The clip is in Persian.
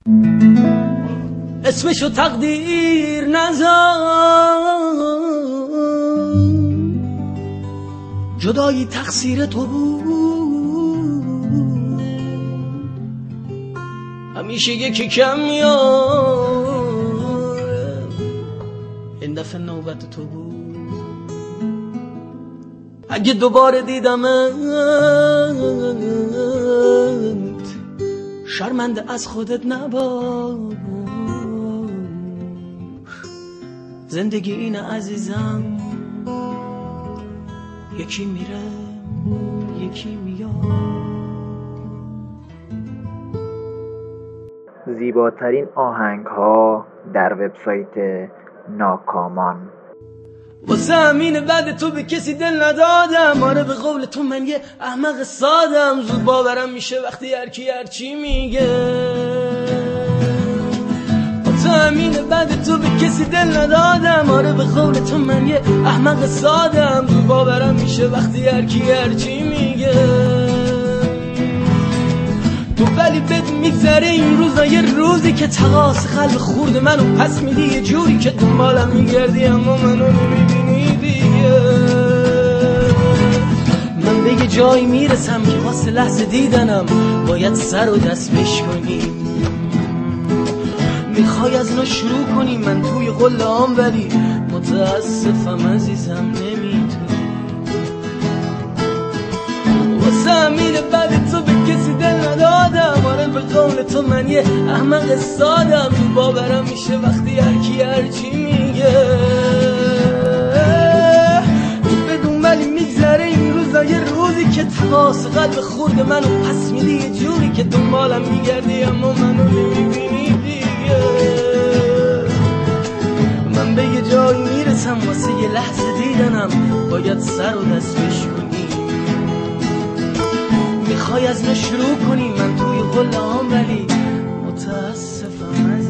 اسمشو تقدیر نذار، جدایی تقصیر تو بود، همیشه یکی کم میاره، این دفعه نوبت تو بود. اگه دوباره دیدمت شرمنده از خودت نباش، زندگی اینه عزیزم، یکی میره یکی میاد. زیباترین آهنگ ها در وبسایت ناکامان. واسه همینه بعد تو به کسی دل ندادم، آره به قول تو من یه احمق سادم، زود باورم میشه وقتی هرکی هرچی میگه. واسه همینه بعد تو به کسی دل ندادم، آره به قول تو من یه احمق سادم، زود باورم میشه وقتی هرکی هرچی میگه. تو ولی بد میگذره این روزا، یه روزی که تقاس قلب خورد منو پس میدی، یه جوری که دنبالم میگردی اما منو نمیبینی دیگه. من به یه جایی میرسم که واسه لحظه دیدنم باید سر و دست بشکنیم. میخوای از نو شروع کنی، من توی قله‌ام ولی متاسفم عزیزم نمیتونی. واسه همینه بعد تو به کسی دل ندادم، آره به قول تو من یه احمق سادم، تو باورم میشه وقتی هرکی هرچی میگه. بدون ولی میگذره این روزا، یه روزی که تقاس قلب خورد منو پس میدی، یه جوری که دنبالم میگردی اما منو نمیبینی دیگه. من به یه جایی میرسم واسه یه لحظه دیدنم باید سر و دست بشکنی. میخوای از نو شروع کنی، من توی قله‌ام ولی متاسفم.